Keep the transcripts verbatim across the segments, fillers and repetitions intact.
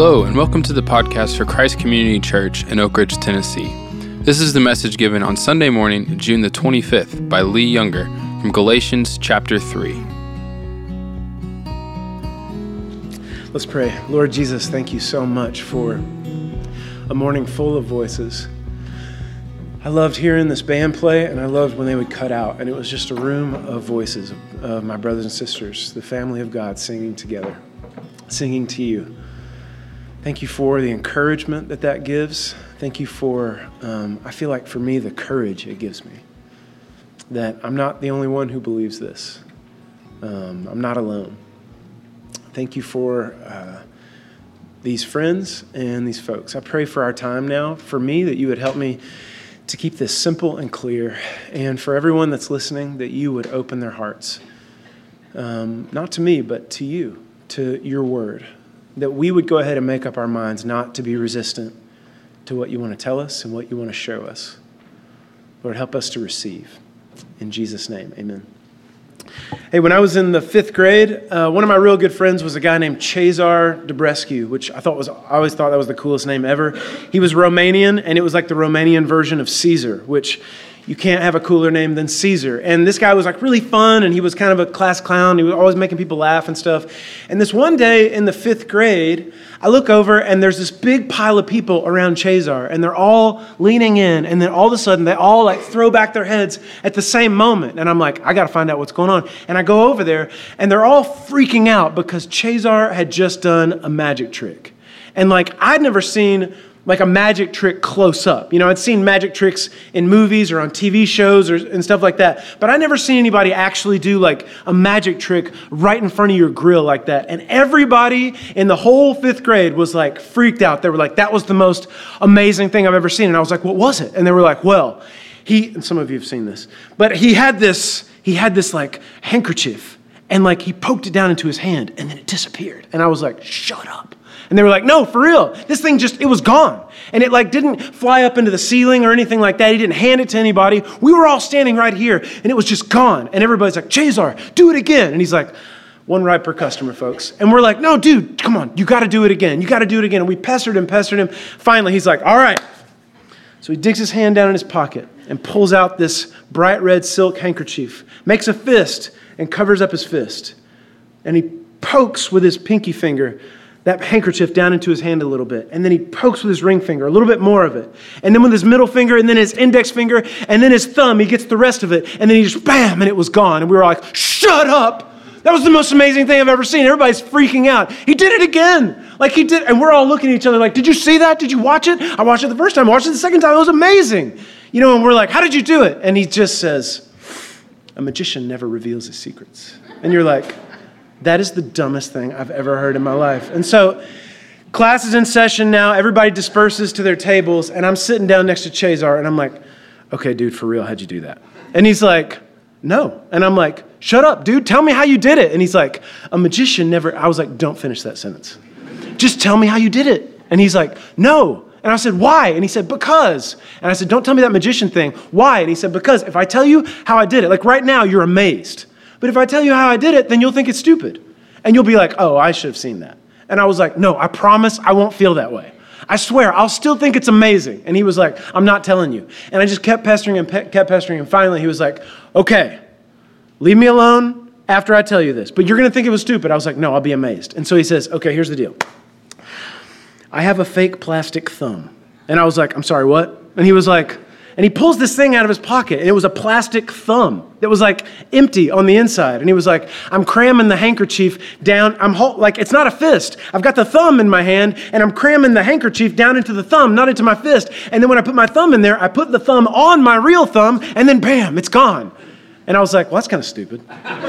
Hello, and welcome to the podcast for Christ Community Church in Oak Ridge, Tennessee. This is the message given on Sunday morning, June the twenty-fifth, by Lee Younger from Galatians chapter three. Let's pray. Lord Jesus, thank you so much for a morning full of voices. I loved hearing this band play, and I loved when they would cut out, and it was just a room of voices of my brothers and sisters, the family of God singing together, singing to you. Thank you for the encouragement that that gives. Thank you for, um, I feel like for me, the courage it gives me. That I'm not the only one who believes this. Um, I'm not alone. Thank you for uh, these friends and these folks. I pray for our time now, for me, that you would help me to keep this simple and clear. And for everyone that's listening, that you would open their hearts. Um, not to me, but to you, to your word. That we would go ahead and make up our minds not to be resistant to what you want to tell us and what you want to show us. Lord, help us to receive. In Jesus' name, amen. Hey, when I was in the fifth grade, uh, one of my real good friends was a guy named Cezar Dubrescu, which I thought was, I always thought that was the coolest name ever. He was Romanian, and it was like the Romanian version of Caesar, which you can't have a cooler name than Caesar. And this guy was like really fun, and he was kind of a class clown. He was always making people laugh and stuff. And this one day in the fifth grade, I look over, and there's this big pile of people around Cezar, and they're all leaning in, and then all of a sudden, they all like throw back their heads at the same moment. And I'm like, I got to find out what's going on. And I go over there, and they're all freaking out because Cezar had just done a magic trick. And like, I'd never seen like a magic trick close up. You know, I'd seen magic tricks in movies or on T V shows or and stuff like that, but I never seen anybody actually do like a magic trick right in front of your grill like that. And everybody in the whole fifth grade was like freaked out. They were like, that was the most amazing thing I've ever seen. And I was like, what was it? And they were like, well, he, and some of you have seen this, but he had this, he had this like handkerchief and like he poked it down into his hand and then it disappeared. And I was like, shut up. And they were like, no, for real. This thing just, it was gone. And it like didn't fly up into the ceiling or anything like that. He didn't hand it to anybody. We were all standing right here and it was just gone. And everybody's like, Cezar, do it again. And he's like, one ride per customer, folks. And we're like, no, dude, come on. You got to do it again. You got to do it again. And we pestered him, pestered him. Finally, he's like, all right. So he digs his hand down in his pocket and pulls out this bright red silk handkerchief, makes a fist and covers up his fist. And he pokes with his pinky finger that handkerchief down into his hand a little bit. And then he pokes with his ring finger, a little bit more of it. And then with his middle finger, and then his index finger, and then his thumb, he gets the rest of it. And then he just, bam, and it was gone. And we were like, shut up. That was the most amazing thing I've ever seen. Everybody's freaking out. He did it again. Like he did, and we're all looking at each other like, did you see that? Did you watch it? I watched it the first time. I watched it the second time. It was amazing. You know, and we're like, how did you do it? And he just says, a magician never reveals his secrets. And you're like, that is the dumbest thing I've ever heard in my life. And so class is in session now. Everybody disperses to their tables. And I'm sitting down next to Cezar. And I'm like, okay, dude, for real, how'd you do that? And he's like, no. And I'm like, shut up, dude. Tell me how you did it. And he's like, a magician never. I was like, don't finish that sentence. Just tell me how you did it. And he's like, no. And I said, why? And he said, because. And I said, don't tell me that magician thing. Why? And he said, because if I tell you how I did it, like right now, you're amazed. But if I tell you how I did it, then you'll think it's stupid. And you'll be like, oh, I should have seen that. And I was like, no, I promise I won't feel that way. I swear, I'll still think it's amazing. And he was like, I'm not telling you. And I just kept pestering him, pe- kept pestering him. Finally, he was like, okay, leave me alone after I tell you this. But you're going to think it was stupid. I was like, no, I'll be amazed. And so he says, okay, here's the deal. I have a fake plastic thumb. And I was like, I'm sorry, what? And he was like, and he pulls this thing out of his pocket, and it was a plastic thumb that was like empty on the inside. And he was like, I'm cramming the handkerchief down. I'm ho- like, it's not a fist. I've got the thumb in my hand, and I'm cramming the handkerchief down into the thumb, not into my fist. And then when I put my thumb in there, I put the thumb on my real thumb, and then bam, it's gone. And I was like, well, that's kind of stupid.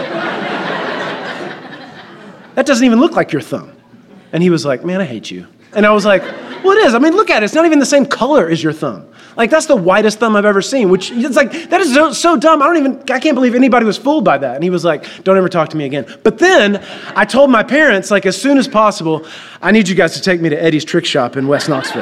That doesn't even look like your thumb. And he was like, man, I hate you. And I was like, well, it is. I mean, look at it. It's not even the same color as your thumb. Like, that's the whitest thumb I've ever seen, which it's like, that is so, so dumb. I don't even, I can't believe anybody was fooled by that. And he was like, don't ever talk to me again. But then I told my parents, like, as soon as possible, I need you guys to take me to Eddie's Trick Shop in West Knoxville.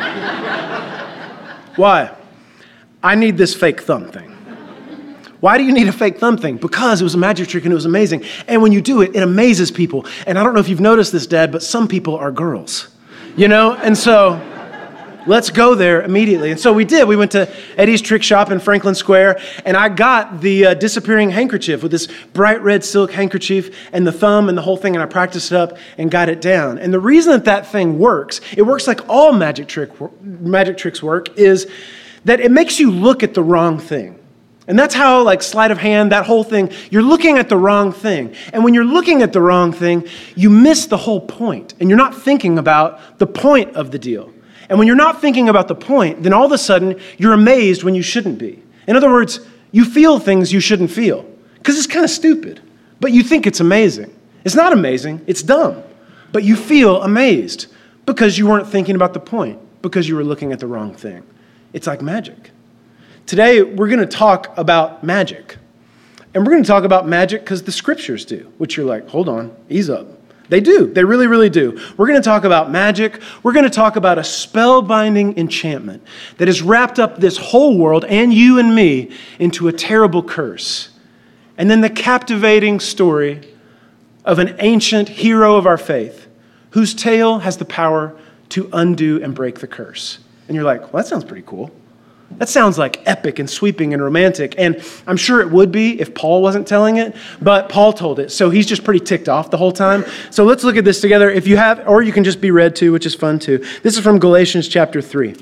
Why? I need this fake thumb thing. Why do you need a fake thumb thing? Because it was a magic trick and it was amazing. And when you do it, it amazes people. And I don't know if you've noticed this, Dad, but some people are girls. you know? And so let's go there immediately. And so we did. We went to Eddie's Trick Shop in Franklin Square, and I got the uh, disappearing handkerchief with this bright red silk handkerchief and the thumb and the whole thing, and I practiced it up and got it down. And the reason that that thing works, it works like all magic trick magic tricks work, is that it makes you look at the wrong thing. And that's how, like, sleight of hand, that whole thing, you're looking at the wrong thing. And when you're looking at the wrong thing, you miss the whole point, and you're not thinking about the point of the deal. And when you're not thinking about the point, then all of a sudden, you're amazed when you shouldn't be. In other words, you feel things you shouldn't feel because it's kind of stupid, but you think it's amazing. It's not amazing, it's dumb, but you feel amazed because you weren't thinking about the point, because you were looking at the wrong thing. It's like magic. Today, we're going to talk about magic. And we're going to talk about magic because the scriptures do, which you're like, hold on, ease up. They do. They really, really do. We're going to talk about magic. We're going to talk about a spellbinding enchantment that has wrapped up this whole world and you and me into a terrible curse. And then the captivating story of an ancient hero of our faith whose tale has the power to undo and break the curse. And you're like, well, that sounds pretty cool. That sounds like epic and sweeping and romantic. And I'm sure it would be if Paul wasn't telling it, but Paul told it. So he's just pretty ticked off the whole time. So let's look at this together. If you have, or you can just be read too, which is fun too. This is from Galatians chapter three.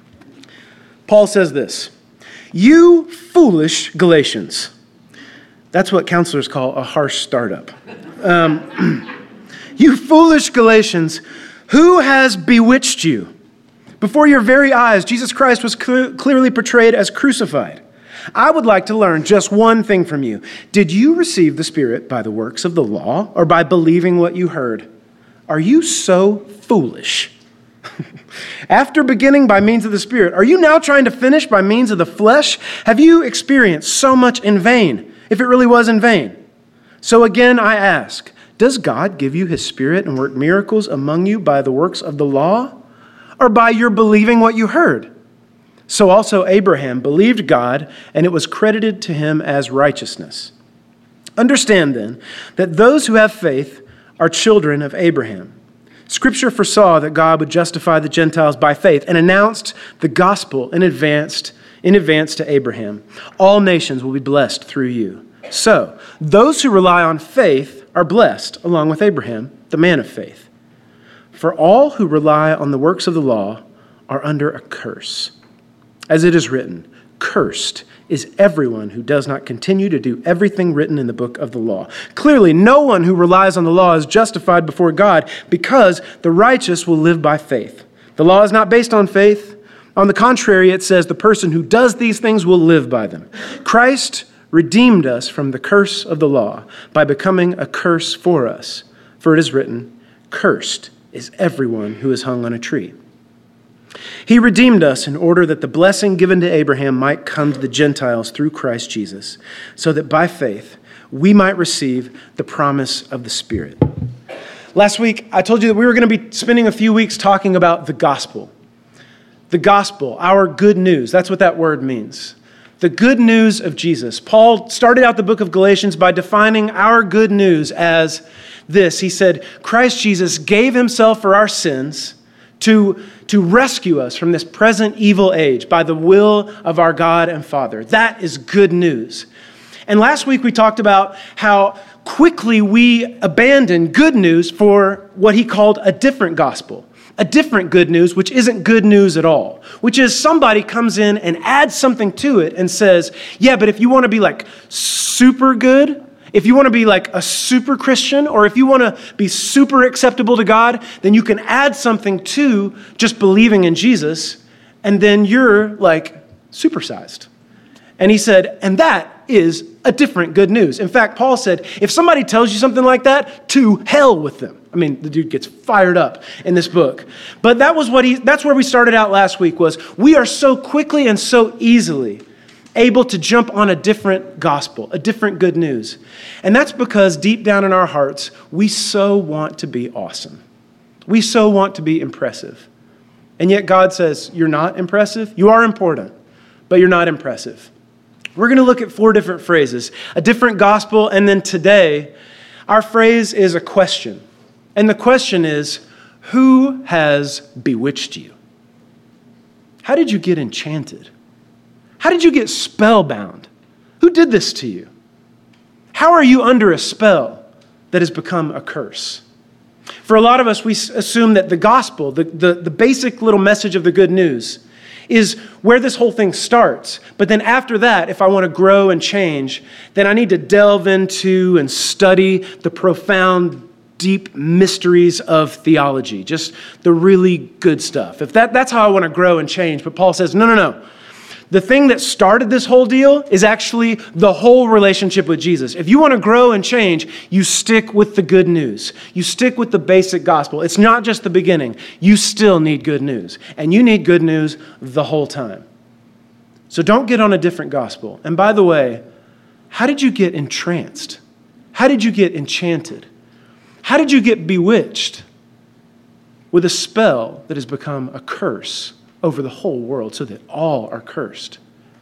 Paul says this, "You foolish Galatians." That's what counselors call a harsh startup. Um, "You foolish Galatians, who has bewitched you? Before your very eyes, Jesus Christ was cl- clearly portrayed as crucified. I would like to learn just one thing from you. Did you receive the Spirit by the works of the law or by believing what you heard? Are you so foolish? After beginning by means of the Spirit, are you now trying to finish by means of the flesh? Have you experienced so much in vain, if it really was in vain? So again, I ask, does God give you his Spirit and work miracles among you by the works of the law, or by your believing what you heard? So also Abraham believed God, and it was credited to him as righteousness. Understand then that those who have faith are children of Abraham. Scripture foresaw that God would justify the Gentiles by faith and announced the gospel in advance, in advance to Abraham. All nations will be blessed through you. So those who rely on faith are blessed, along with Abraham, the man of faith. For all who rely on the works of the law are under a curse. As it is written, cursed is everyone who does not continue to do everything written in the book of the law. Clearly, no one who relies on the law is justified before God, because the righteous will live by faith. The law is not based on faith. On the contrary, it says the person who does these things will live by them. Christ redeemed us from the curse of the law by becoming a curse for us. For it is written, cursed is everyone who is hung on a tree. He redeemed us in order that the blessing given to Abraham might come to the Gentiles through Christ Jesus, so that by faith we might receive the promise of the Spirit. Last week, I told you that we were going to be spending a few weeks talking about the gospel. The gospel, our good news. That's what that word means. The good news of Jesus. Paul started out the book of Galatians by defining our good news as this. He said, Christ Jesus gave himself for our sins to, to rescue us from this present evil age by the will of our God and Father. That is good news. And last week we talked about how quickly we abandon good news for what he called a different gospel. A different good news, which isn't good news at all, which is somebody comes in and adds something to it and says, yeah, but if you want to be like super good, if you want to be like a super Christian, or if you want to be super acceptable to God, then you can add something to just believing in Jesus, and then you're like supersized. And he said, and that is a different good news. In fact, Paul said, if somebody tells you something like that, to hell with them. I mean, the dude gets fired up in this book. But that was what he, that's where we started out last week, was we are so quickly and so easily able to jump on a different gospel, a different good news. And that's because deep down in our hearts, we so want to be awesome. We so want to be impressive. And yet God says, you're not impressive. You are important, but you're not impressive. We're going to look at four different phrases, a different gospel, and then today, our phrase is a question. And the question is, Who has bewitched you? How did you get enchanted? How did you get spellbound? Who did this to you? How are you under a spell that has become a curse? For a lot of us, we assume that the gospel, the, the, the basic little message of the good news, is where this whole thing starts. But then after that, if I want to grow and change, then I need to delve into and study the profound, deep mysteries of theology, just the really good stuff. If that, that's how I want to grow and change. But Paul says, no, no, no. The thing that started this whole deal is actually the whole relationship with Jesus. If you want to grow and change, you stick with the good news. You stick with the basic gospel. It's not just the beginning. You still need good news. And you need good news the whole time. So don't get on a different gospel. And by the way, how did you get entranced? How did you get enchanted? How did you get bewitched with a spell that has become a curse over the whole world so that all are cursed?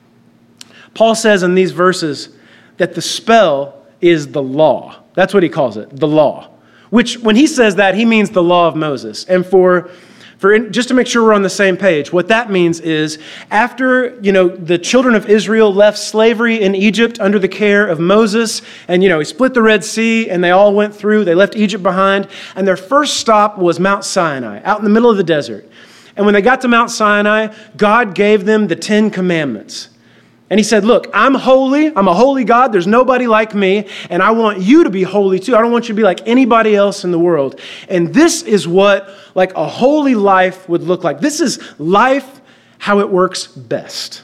Paul says in these verses that the spell is the law. That's what he calls it, the law. Which, when he says that, he means the law of Moses. And for, for just to make sure we're on the same page, what that means is after, you know, the children of Israel left slavery in Egypt under the care of Moses, and, you know, he split the Red Sea, and they all went through, they left Egypt behind, and their first stop was Mount Sinai, out in the middle of the desert. And when they got to Mount Sinai, God gave them the Ten Commandments. And he said, look, I'm holy. I'm a holy God. There's nobody like me. And I want you to be holy too. I don't want you to be like anybody else in the world. And this is what like a holy life would look like. This is life, how it works best.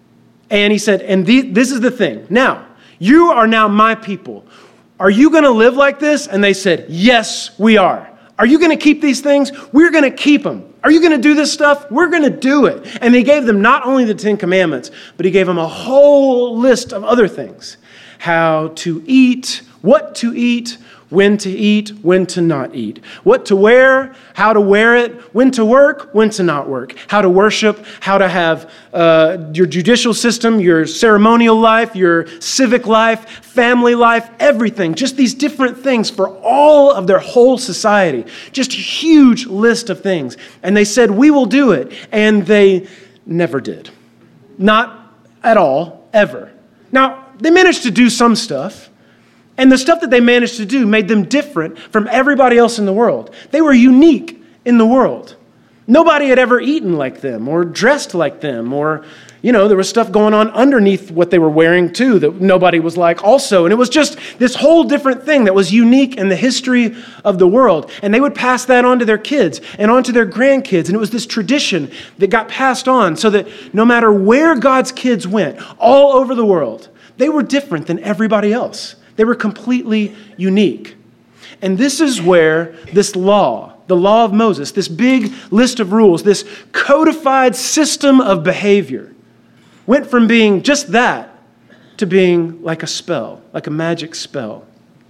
And he said, and the, this is the thing. Now, you are now my people. Are you going to live like this? And they said, yes, we are. Are you going to keep these things? We're going to keep them. Are you going to do this stuff? We're going to do it. And he gave them not only the Ten Commandments, but he gave them a whole list of other things. How to eat, what to eat, when to eat, when to not eat. What to wear, how to wear it, when to work, when to not work. How to worship, how to have uh, your judicial system, your ceremonial life, your civic life, family life, everything. Just these different things for all of their whole society. Just a huge list of things. And they said, we will do it. And they never did. Not at all, ever. Now, they managed to do some stuff. And the stuff that they managed to do made them different from everybody else in the world. They were unique in the world. Nobody had ever eaten like them or dressed like them or, you know, there was stuff going on underneath what they were wearing too that nobody was like also. And it was just this whole different thing that was unique in the history of the world. And they would pass that on to their kids and on to their grandkids. And it was this tradition that got passed on so that no matter where God's kids went, all over the world, they were different than everybody else. They were completely unique. And this is where this law, the law of Moses, this big list of rules, this codified system of behavior, went from being just that to being like a spell, like a magic spell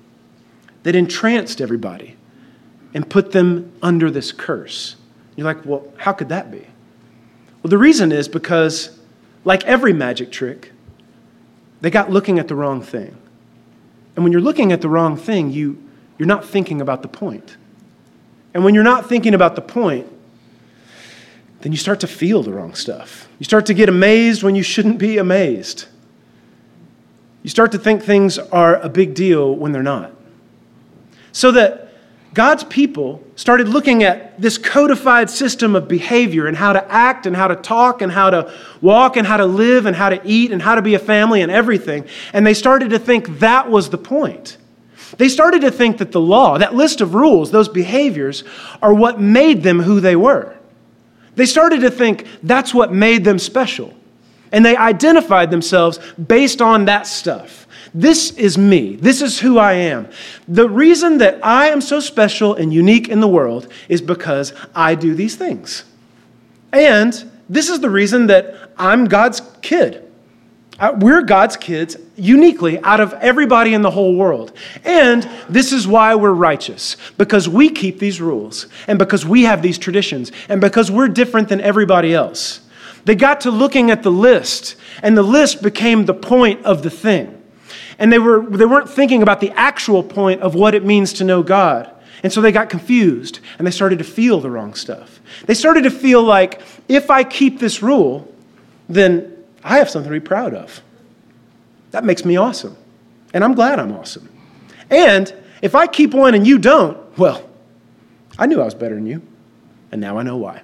that entranced everybody and put them under this curse. You're like, well, how could that be? Well, the reason is because, like every magic trick, they got looking at the wrong thing. And when you're looking at the wrong thing, you, you're not thinking about the point. And when you're not thinking about the point, then you start to feel the wrong stuff. You start to get amazed when you shouldn't be amazed. You start to think things are a big deal when they're not. So that God's people started looking at this codified system of behavior and how to act and how to talk and how to walk and how to live and how to eat and how to be a family and everything. And they started to think that was the point. They started to think that the law, that list of rules, those behaviors, are what made them who they were. They started to think that's what made them special. And they identified themselves based on that stuff. This is me. This is who I am. The reason that I am so special and unique in the world is because I do these things. And this is the reason that I'm God's kid. We're God's kids uniquely out of everybody in the whole world. And this is why we're righteous, because we keep these rules and because we have these traditions and because we're different than everybody else. They got to looking at the list, and the list became the point of the thing. And they were they weren't thinking about the actual point of what it means to know God And so they got confused and they started to feel the wrong stuff. They started to feel like, if I keep this rule, then I have something to be proud of. That makes me awesome. And I'm glad I'm awesome. And if I keep one and you don't, well, I knew I was better than you. And now I know why.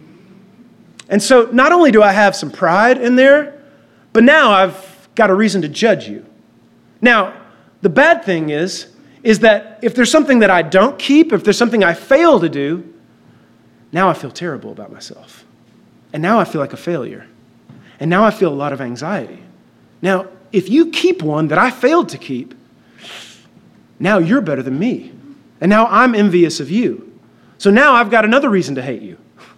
And so not only do I have some pride in there, but now I've got a reason to judge you. Now, the bad thing is, is that if there's something that I don't keep, if there's something I fail to do, now I feel terrible about myself. And now I feel like a failure. And now I feel a lot of anxiety. Now, if you keep one that I failed to keep, now you're better than me. And now I'm envious of you. So now I've got another reason to hate you.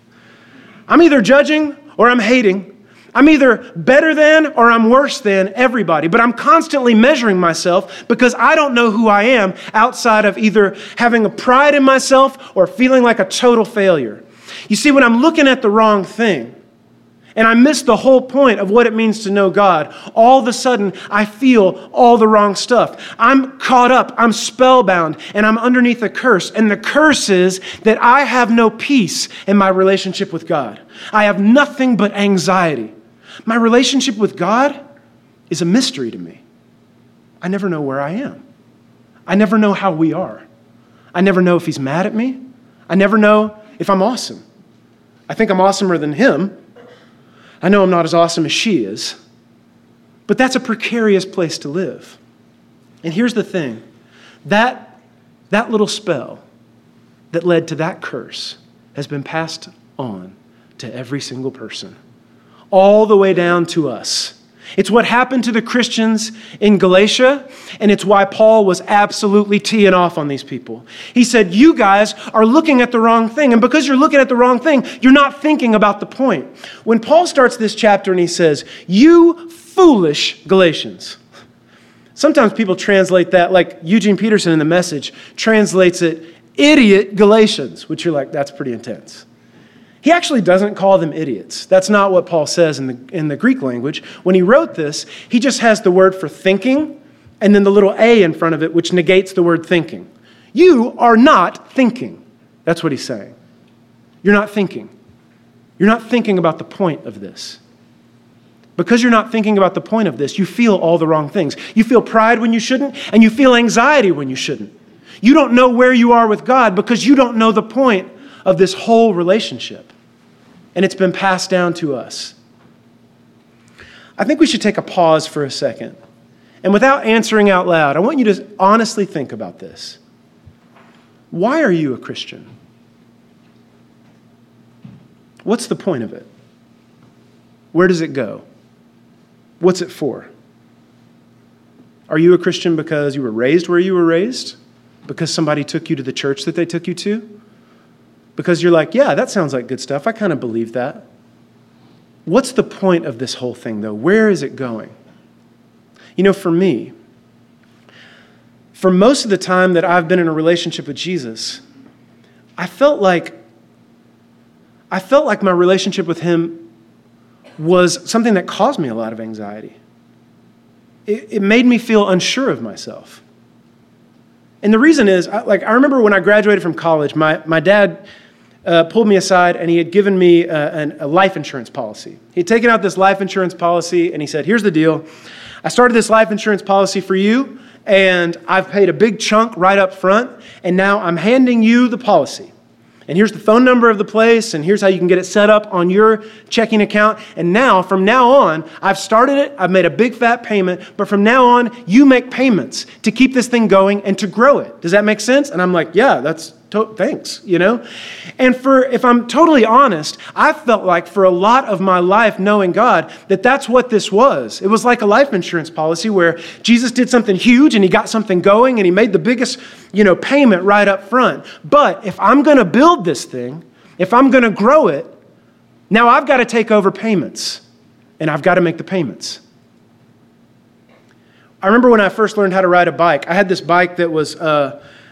I'm either judging or I'm hating. I'm either better than or I'm worse than everybody, but I'm constantly measuring myself because I don't know who I am outside of either having a pride in myself or feeling like a total failure. You see, when I'm looking at the wrong thing and I miss the whole point of what it means to know God, all of a sudden I feel all the wrong stuff. I'm caught up, I'm spellbound, and I'm underneath a curse. And the curse is that I have no peace in my relationship with God. I have nothing but anxiety. My relationship with God is a mystery to me. I never know where I am. I never know how we are. I never know if he's mad at me. I never know if I'm awesome. I think I'm awesomer than him. I know I'm not as awesome as she is. But that's a precarious place to live. And here's the thing. That, that little spell that led to that curse has been passed on to every single person, all the way down to us. It's what happened to the Christians in Galatia, and it's why Paul was absolutely teeing off on these people. He said, you guys are looking at the wrong thing, and because you're looking at the wrong thing, you're not thinking about the point. When Paul starts this chapter and he says, you foolish Galatians. Sometimes people translate that, like Eugene Peterson in The Message translates it, idiot Galatians, which you're like, that's pretty intense. He actually doesn't call them idiots. That's not what Paul says in the, in the Greek language. When he wrote this, he just has the word for thinking and then the little A in front of it, which negates the word thinking. You are not thinking. That's what he's saying. You're not thinking. You're not thinking about the point of this. Because you're not thinking about the point of this, you feel all the wrong things. You feel pride when you shouldn't, and you feel anxiety when you shouldn't. You don't know where you are with God because you don't know the point of this whole relationship. And it's been passed down to us. I think we should take a pause for a second. And without answering out loud, I want you to honestly think about this. Why are you a Christian? What's the point of it? Where does it go? What's it for? Are you a Christian because you were raised where you were raised? Because somebody took you to the church that they took you to? Because you're like, yeah, that sounds like good stuff. I kind of believe that. What's the point of this whole thing, though? Where is it going? You know, for me, for most of the time that I've been in a relationship with Jesus, I felt like I felt like my relationship with him was something that caused me a lot of anxiety. It, it made me feel unsure of myself. And the reason is, I, like, I remember when I graduated from college, my, my dad uh, pulled me aside and he had given me a, an, a life insurance policy. He had taken out this life insurance policy and he said, here's the deal. I started this life insurance policy for you and I've paid a big chunk right up front and now I'm handing you the policy. And here's the phone number of the place, and here's how you can get it set up on your checking account. And now, from now on, I've started it, I've made a big fat payment, but from now on, you make payments to keep this thing going and to grow it. Does that make sense? And I'm like, yeah, that's, to- thanks, you know? And for, if I'm totally honest, I felt like for a lot of my life knowing God, that that's what this was. It was like a life insurance policy where Jesus did something huge and he got something going and he made the biggest, you know, payment right up front. But if I'm going to build this thing, if I'm going to grow it, now I've got to take over payments and I've got to make the payments. I remember when I first learned how to ride a bike, I had this bike that was uh,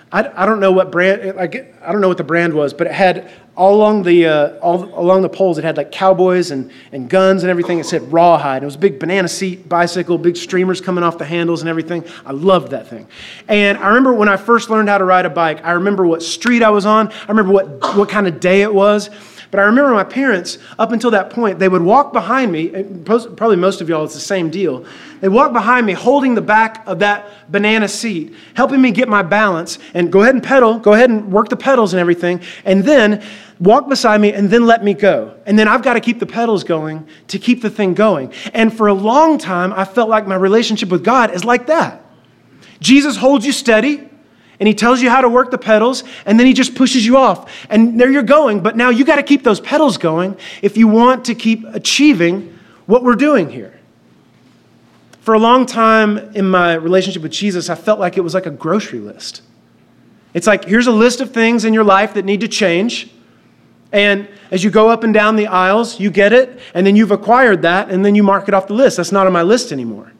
I, I don't know what brand, like, I don't know what the brand was, but it had all along the uh, all along the poles, it had like cowboys and, and guns and everything. It said Rawhide. It was a big banana seat bicycle, big streamers coming off the handles and everything. I loved that thing. And I remember when I first learned how to ride a bike, I remember what street I was on. I remember what, what kind of day it was. But I remember my parents, up until that point, they would walk behind me, and probably most of y'all, it's the same deal. They walk behind me holding the back of that banana seat, helping me get my balance, and go ahead and pedal, go ahead and work the pedals and everything, and then walk beside me and then let me go. And then I've got to keep the pedals going to keep the thing going. And for a long time, I felt like my relationship with God is like that. Jesus holds you steady, and he tells you how to work the pedals, and then he just pushes you off. And there you're going, but now you got to keep those pedals going if you want to keep achieving what we're doing here. For a long time in my relationship with Jesus, I felt like it was like a grocery list. It's like, here's a list of things in your life that need to change. And as you go up and down the aisles, you get it, and then you've acquired that, and then you mark it off the list. That's not on my list anymore.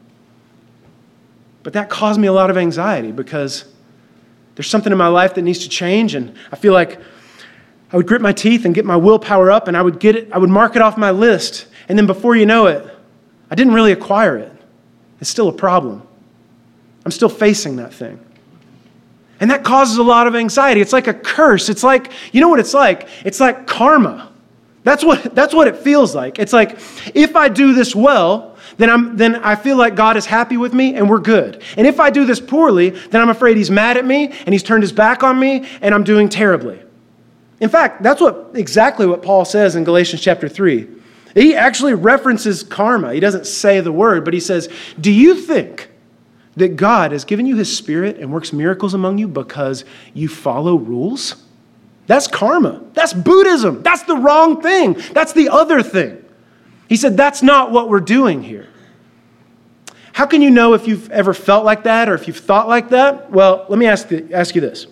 But that caused me a lot of anxiety because there's something in my life that needs to change, and I feel like I would grit my teeth and get my willpower up, and I would get it, I would mark it off my list, and then before you know it, I didn't really acquire it. It's still a problem. I'm still facing that thing. And that causes a lot of anxiety. It's like a curse. It's like, you know what it's like? It's like karma. That's what, that's what it feels like. It's like, if I do this well, then I'm then I feel like God is happy with me and we're good. And if I do this poorly, then I'm afraid he's mad at me and he's turned his back on me and I'm doing terribly. In fact, that's what exactly what Paul says in Galatians chapter three. He actually references karma. He doesn't say the word, but he says, do you think that God has given you his Spirit and works miracles among you because you follow rules? That's karma. That's Buddhism. That's the wrong thing. That's the other thing. He said, that's not what we're doing here. How can you know if you've ever felt like that or if you've thought like that? Well, let me ask, the, ask you this.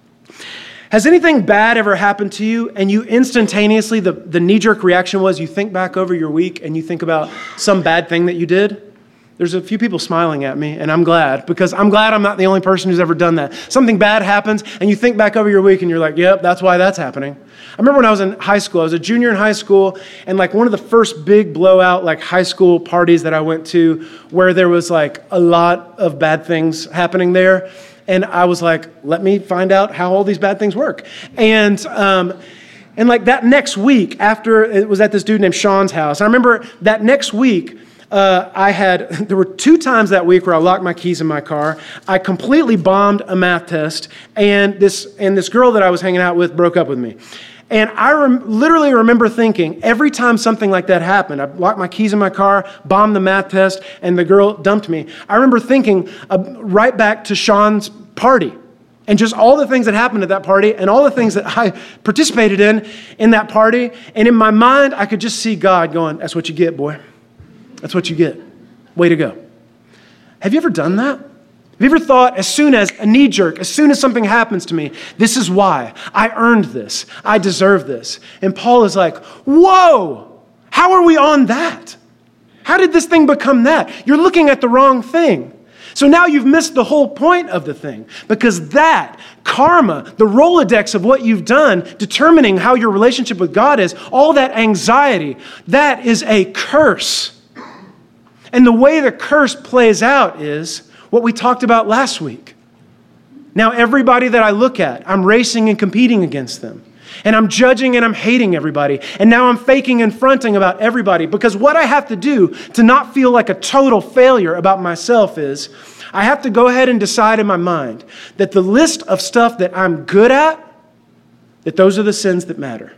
Has anything bad ever happened to you and you instantaneously, the, the knee-jerk reaction was you think back over your week and you think about some bad thing that you did? There's a few people smiling at me, and I'm glad, because I'm glad I'm not the only person who's ever done that. Something bad happens, and you think back over your week, and you're like, yep, that's why that's happening. I remember when I was in high school, I was a junior in high school, and like one of the first big blowout like high school parties that I went to where there was like a lot of bad things happening there, and I was like, let me find out how all these bad things work. And um, and like that next week, after it was at this dude named Sean's house, I remember that next week, Uh, I had, there were two times that week where I locked my keys in my car. I completely bombed a math test, and this and this girl that I was hanging out with broke up with me. And I rem- literally remember thinking, every time something like that happened, I locked my keys in my car, bombed the math test, and the girl dumped me. I remember thinking uh, right back to Sean's party, and just all the things that happened at that party, and all the things that I participated in in that party. And in my mind, I could just see God going, that's what you get, boy. That's what you get. Way to go. Have you ever done that? Have you ever thought, as soon as a knee jerk, as soon as something happens to me, this is why. I earned this. I deserve this. And Paul is like, whoa, how are we on that? How did this thing become that? You're looking at the wrong thing. So now you've missed the whole point of the thing, because that karma, the Rolodex of what you've done, determining how your relationship with God is, all that anxiety, that is a curse. And the way the curse plays out is what we talked about last week. Now, everybody that I look at, I'm racing and competing against them. And I'm judging and I'm hating everybody. And now I'm faking and fronting about everybody. Because what I have to do to not feel like a total failure about myself is I have to go ahead and decide in my mind that the list of stuff that I'm good at, that those are the sins that matter.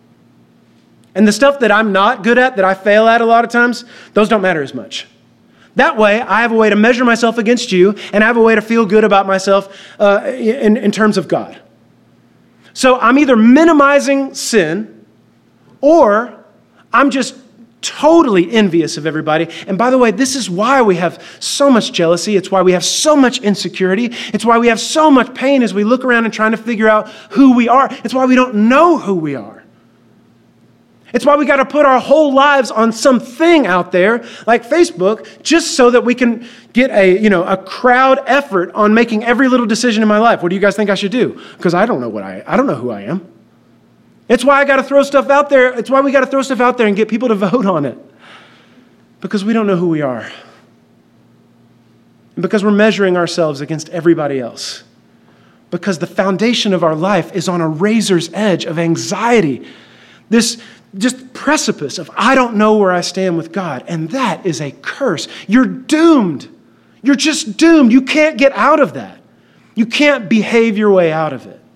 And the stuff that I'm not good at, that I fail at a lot of times, those don't matter as much. That way, I have a way to measure myself against you, and I have a way to feel good about myself uh, in, in terms of God. So I'm either minimizing sin, or I'm just totally envious of everybody. And by the way, this is why we have so much jealousy. It's why we have so much insecurity. It's why we have so much pain as we look around and trying to figure out who we are. It's why we don't know who we are. It's why we got to put our whole lives on something out there like Facebook just so that we can get a, you know, a crowd effort on making every little decision in my life. What do you guys think I should do? Because I don't know what I I don't know who I am. It's why I got to throw stuff out there. It's why we got to throw stuff out there and get people to vote on it. Because we don't know who we are. And because we're measuring ourselves against everybody else. Because the foundation of our life is on a razor's edge of anxiety. This just precipice of I don't know where I stand with God. And that is a curse. You're doomed. You're just doomed. You can't get out of that. You can't behave your way out of it.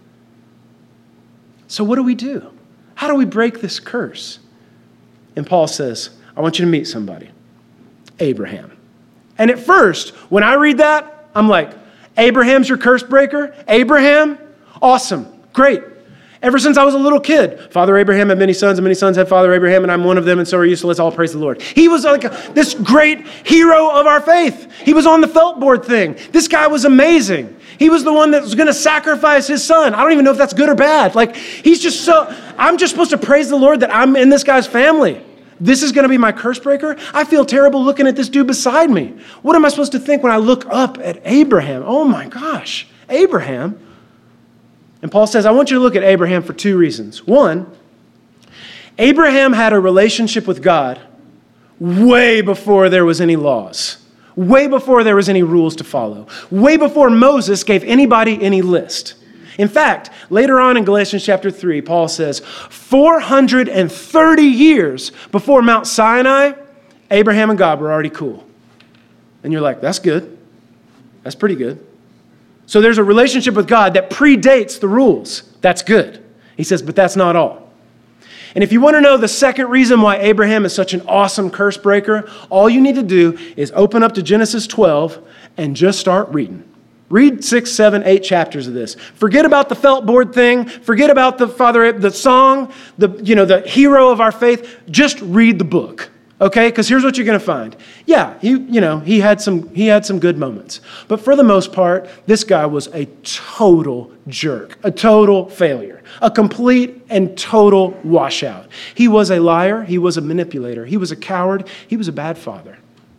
So what do we do? How do we break this curse? And Paul says, I want you to meet somebody. Abraham. And at first, when I read that, I'm like, Abraham's your curse breaker? Abraham? Awesome. Great. Ever since I was a little kid, Father Abraham had many sons, and many sons had Father Abraham, and I'm one of them, and so are you, so let's all praise the Lord. He was like a, this great hero of our faith. He was on the felt board thing. This guy was amazing. He was the one that was going to sacrifice his son. I don't even know if that's good or bad. Like, he's just so, I'm just supposed to praise the Lord that I'm in this guy's family. This is going to be my curse breaker? I feel terrible looking at this dude beside me. What am I supposed to think when I look up at Abraham? Oh my gosh, Abraham. And Paul says, I want you to look at Abraham for two reasons. One, Abraham had a relationship with God way before there was any laws, way before there was any rules to follow, way before Moses gave anybody any list. In fact, later on in Galatians chapter three, Paul says, four hundred thirty years before Mount Sinai, Abraham and God were already cool. And you're like, that's good. That's pretty good. So there's a relationship with God that predates the rules. That's good. He says, but that's not all. And if you want to know the second reason why Abraham is such an awesome curse breaker, all you need to do is open up to Genesis twelve and just start reading. Read six, seven, eight chapters of this. Forget about the felt board thing. Forget about the Father, the song, the, you know, the hero of our faith. Just read the book. Okay, because here's what you're going to find. Yeah, he, you know, he had some he had some good moments. But for the most part, this guy was a total jerk, a total failure, a complete and total washout. He was a liar. He was a manipulator. He was a coward. He was a bad father.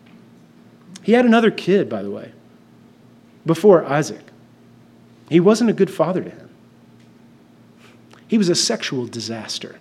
He had another kid, by the way, before Isaac. He wasn't a good father to him. He was a sexual disaster.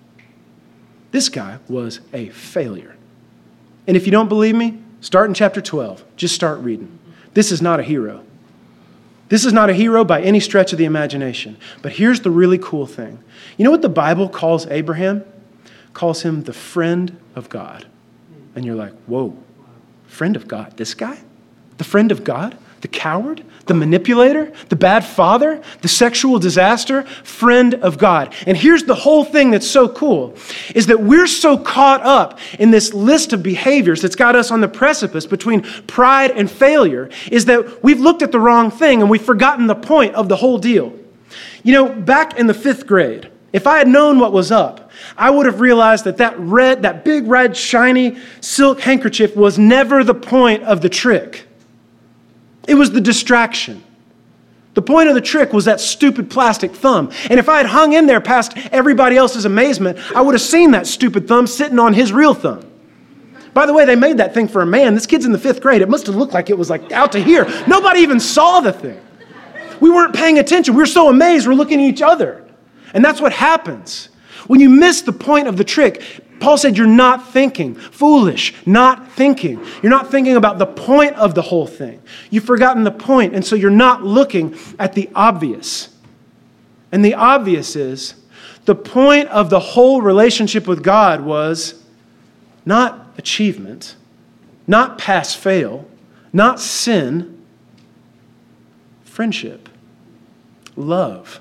This guy was a failure. And if you don't believe me, start in chapter twelve. Just start reading. This is not a hero. This is not a hero by any stretch of the imagination. But here's the really cool thing. You know what the Bible calls Abraham? Calls him the friend of God. And you're like, whoa, friend of God? This guy? The friend of God? The coward, the manipulator, the bad father, the sexual disaster, friend of God. And here's the whole thing that's so cool, is that we're so caught up in this list of behaviors that's got us on the precipice between pride and failure, is that we've looked at the wrong thing and we've forgotten the point of the whole deal. You know, back in the fifth grade, if I had known what was up, I would have realized that that red, that big red shiny silk handkerchief was never the point of the trick. It was the distraction. The point of the trick was that stupid plastic thumb. And if I had hung in there past everybody else's amazement, I would have seen that stupid thumb sitting on his real thumb. By the way, they made that thing for a man. This kid's in the fifth grade. It must have looked like it was like out to here. Nobody even saw the thing. We weren't paying attention. We were so amazed we're looking at each other. And that's what happens. When you miss the point of the trick, Paul said you're not thinking. Foolish, not thinking. You're not thinking about the point of the whole thing. You've forgotten the point, and so you're not looking at the obvious. And the obvious is, the point of the whole relationship with God was not achievement, not pass-fail, not sin, friendship, love.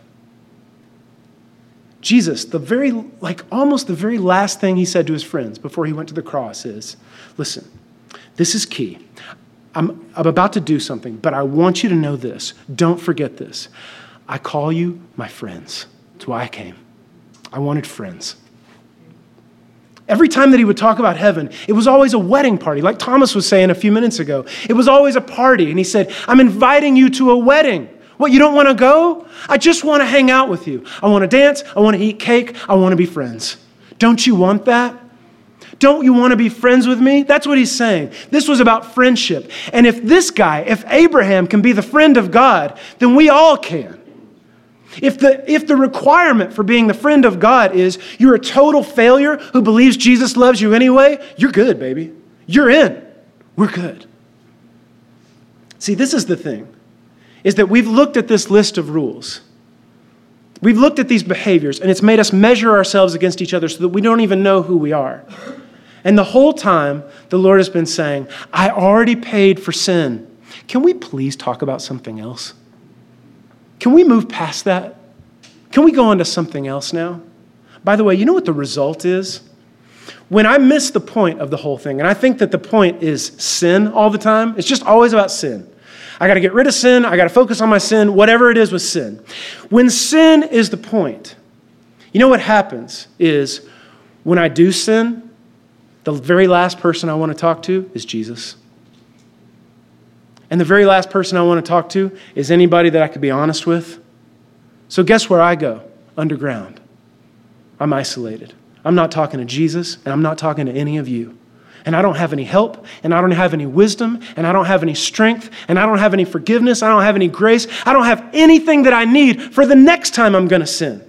Jesus, the very, like almost the very last thing he said to his friends before he went to the cross is, listen, this is key. I'm, I'm about to do something, but I want you to know this. Don't forget this. I call you my friends. That's why I came. I wanted friends. Every time that he would talk about heaven, it was always a wedding party, like Thomas was saying a few minutes ago. It was always a party, and he said, I'm inviting you to a wedding. What, you don't want to go? I just want to hang out with you. I want to dance. I want to eat cake. I want to be friends. Don't you want that? Don't you want to be friends with me? That's what he's saying. This was about friendship. And if this guy, if Abraham can be the friend of God, then we all can. If the, if the requirement for being the friend of God is you're a total failure who believes Jesus loves you anyway, you're good, baby. You're in. We're good. See, this is the thing, is that we've looked at this list of rules. We've looked at these behaviors, and it's made us measure ourselves against each other so that we don't even know who we are. And the whole time, the Lord has been saying, I already paid for sin. Can we please talk about something else? Can we move past that? Can we go on to something else now? By the way, you know what the result is? When I miss the point of the whole thing, and I think that the point is sin all the time, it's just always about sin. I got to get rid of sin. I got to focus on my sin, whatever it is with sin. When sin is the point, you know what happens is when I do sin, the very last person I want to talk to is Jesus. And the very last person I want to talk to is anybody that I could be honest with. So guess where I go? Underground. I'm isolated. I'm not talking to Jesus, and I'm not talking to any of you. And I don't have any help, and I don't have any wisdom, and I don't have any strength, and I don't have any forgiveness, I don't have any grace. I don't have anything that I need for the next time I'm going to sin.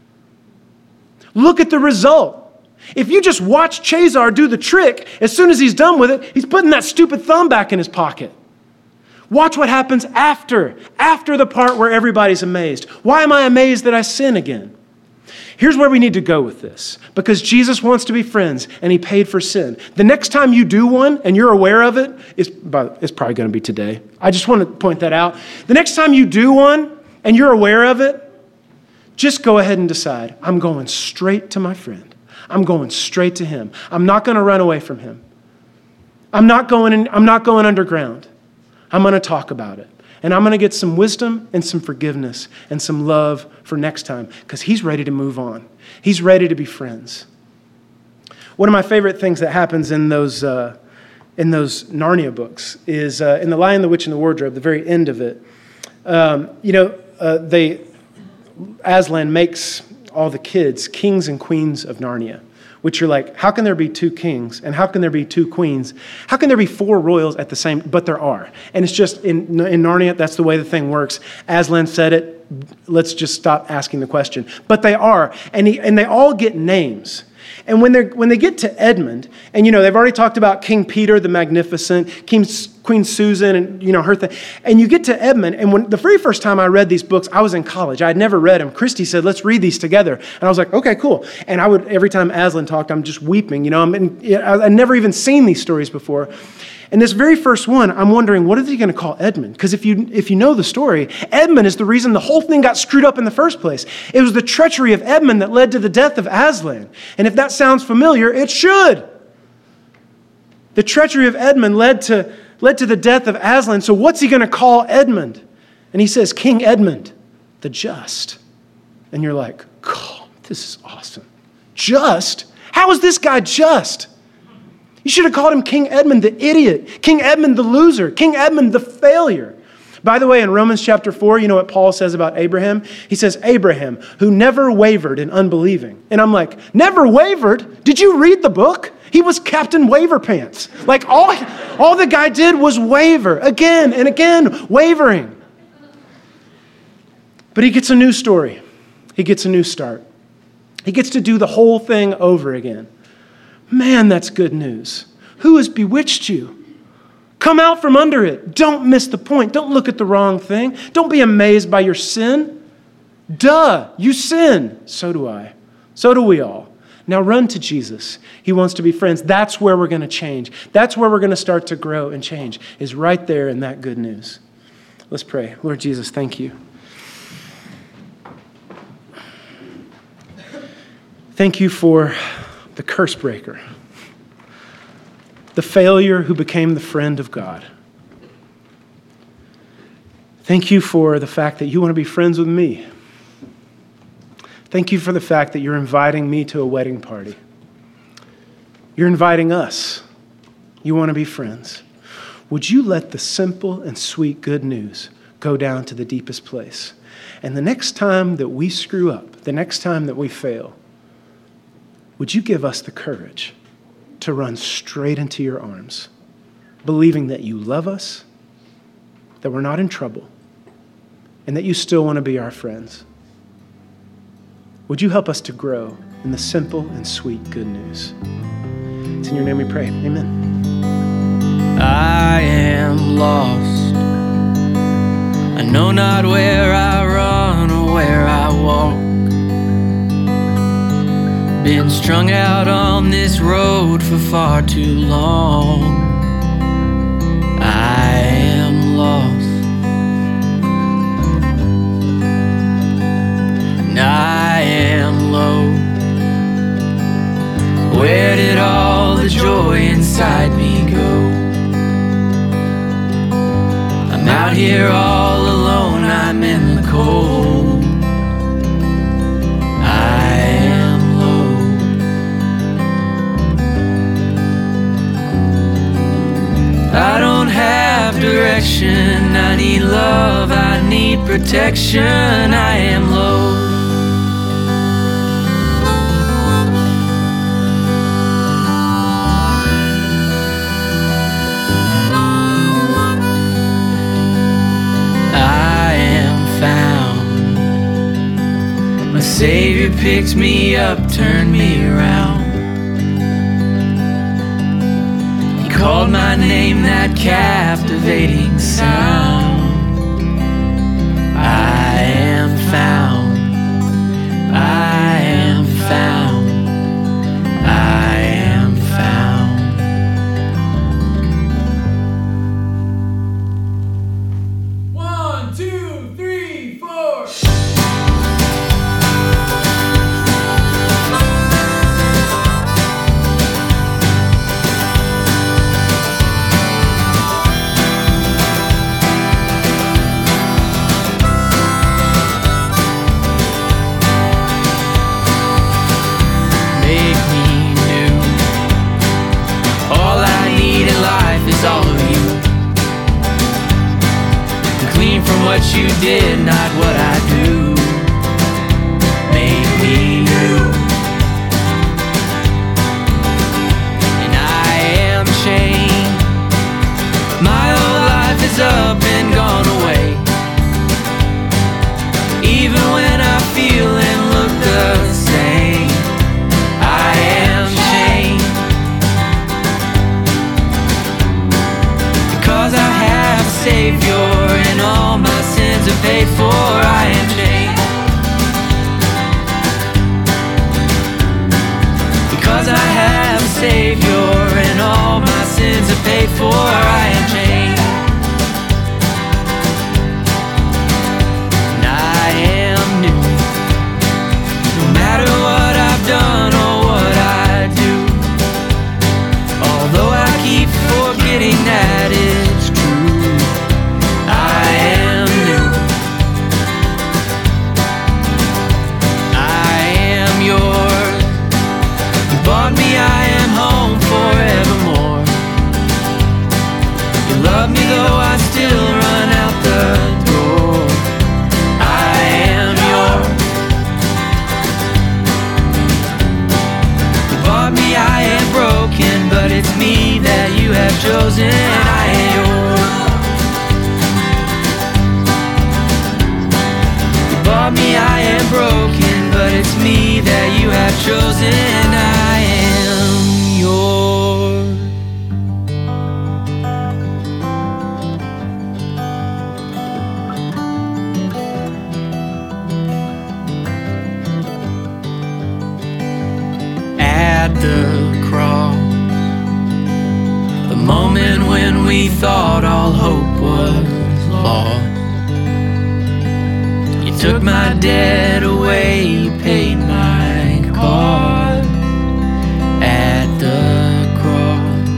Look at the result. If you just watch Chazar do the trick, as soon as he's done with it, he's putting that stupid thumb back in his pocket. Watch what happens after, after the part where everybody's amazed. Why am I amazed that I sin again? Here's where we need to go with this, because Jesus wants to be friends, and he paid for sin. The next time you do one, and you're aware of it, it's, it's probably going to be today. I just want to point that out. The next time you do one, and you're aware of it, just go ahead and decide, I'm going straight to my friend. I'm going straight to him. I'm not going to run away from him. I'm not going in, I'm not going underground. I'm going to talk about it. And I'm going to get some wisdom and some forgiveness and some love for next time, because he's ready to move on. He's ready to be friends. One of my favorite things that happens in those uh, in those Narnia books is uh, in The Lion, the Witch, and the Wardrobe, the very end of it. Um, you know, uh, they Aslan makes all the kids kings and queens of Narnia, which you're like, how can there be two kings and how can there be two queens? How can there be four royals at the same, but there are. And it's just, in, in Narnia, that's the way the thing works. Aslan said it, let's just stop asking the question. But they are, and, he, and they all get names. And when, they're, when they get to Edmund, and you know, they've already talked about King Peter the Magnificent, King, Queen Susan, and you know, her thing. And you get to Edmund, and when the very first time I read these books, I was in college. I had never read them. Christy said, let's read these together. And I was like, okay, cool. And I would, every time Aslan talked, I'm just weeping. You know, I'm in, I'd never even seen these stories before. And this very first one, I'm wondering, what are they going to call Edmund? Because if you if you know the story, Edmund is the reason the whole thing got screwed up in the first place. It was the treachery of Edmund that led to the death of Aslan. And if that sounds familiar, it should. The treachery of Edmund led to, led to the death of Aslan. So what's he going to call Edmund? And he says, King Edmund, the just. And you're like, oh, this is awesome. Just? How is this guy just? You should have called him King Edmund the idiot, King Edmund the loser, King Edmund the failure. By the way, in Romans chapter four, you know what Paul says about Abraham? He says, Abraham, who never wavered in unbelieving. And I'm like, never wavered? Did you read the book? He was Captain Waver Pants. Like all, all the guy did was waver again and again, wavering. But he gets a new story. He gets a new start. He gets to do the whole thing over again. Man, that's good news. Who has bewitched you? Come out from under it. Don't miss the point. Don't look at the wrong thing. Don't be amazed by your sin. Duh, you sin. So do I. So do we all. Now run to Jesus. He wants to be friends. That's where we're going to change. That's where we're going to start to grow and change, is right there in that good news. Let's pray. Lord Jesus, thank you. Thank you for the curse breaker, the failure who became the friend of God. Thank you for the fact that you want to be friends with me. Thank you for the fact that you're inviting me to a wedding party. You're inviting us. You want to be friends. Would you let the simple and sweet good news go down to the deepest place? And the next time that we screw up, the next time that we fail, would you give us the courage to run straight into your arms, believing that you love us, that we're not in trouble, and that you still want to be our friends. Would you help us to grow in the simple and sweet good news? It's in your name we pray. Amen. I am lost. I know not where I run or where I walk. Been strung out on this road for far too long. I am lost. And I am low. Where did all the joy inside me go? I'm out here all alone, I'm in the cold. I am low. I don't have direction, I need love, I need protection, I am low. My Savior picked me up, turned me around. He called my name, that captivating sound. I am found, I am found, I am found. One, two, three, four. What you did, not what I do. Make me new. And I am chained. My whole life is up and gone away. Even when I feel and look the same, I am chained. Because I have a Savior and all my sins are paid for, I am chained. Because I have a Savior and all my sins are paid for, I am chained. And I am new. No matter what I've done or what I do, although I keep forgetting that it's true, I am new. I am yours. You bought me, I am home forevermore. You love me though I still run out the door. I am yours. You bought me, I am broken, but it's me that you have chosen. I am yours. Bought me, I am broken, but it's me that you have chosen. I am yours. At the cross, the moment when we thought all hope was lost, took my debt away, you paid my cost at the cross.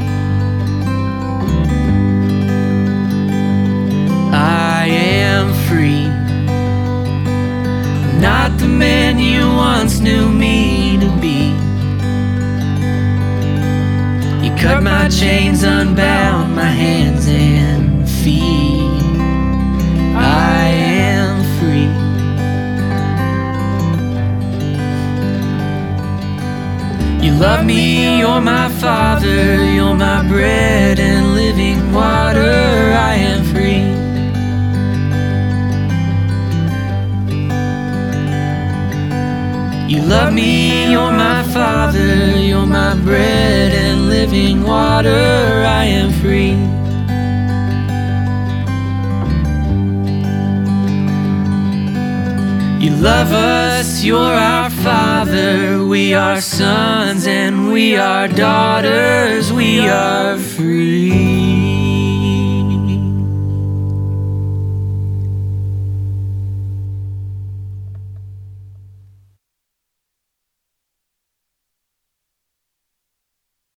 I am free, not the man you once knew me to be. You cut my chains, unbound my hands and feet. I am free. love me, you're my Father, you're my bread and living water, I am free. You love me, you're my Father, you're my bread and living water, I am free. You love us, you're our Father, we are sons and we are daughters, we are free.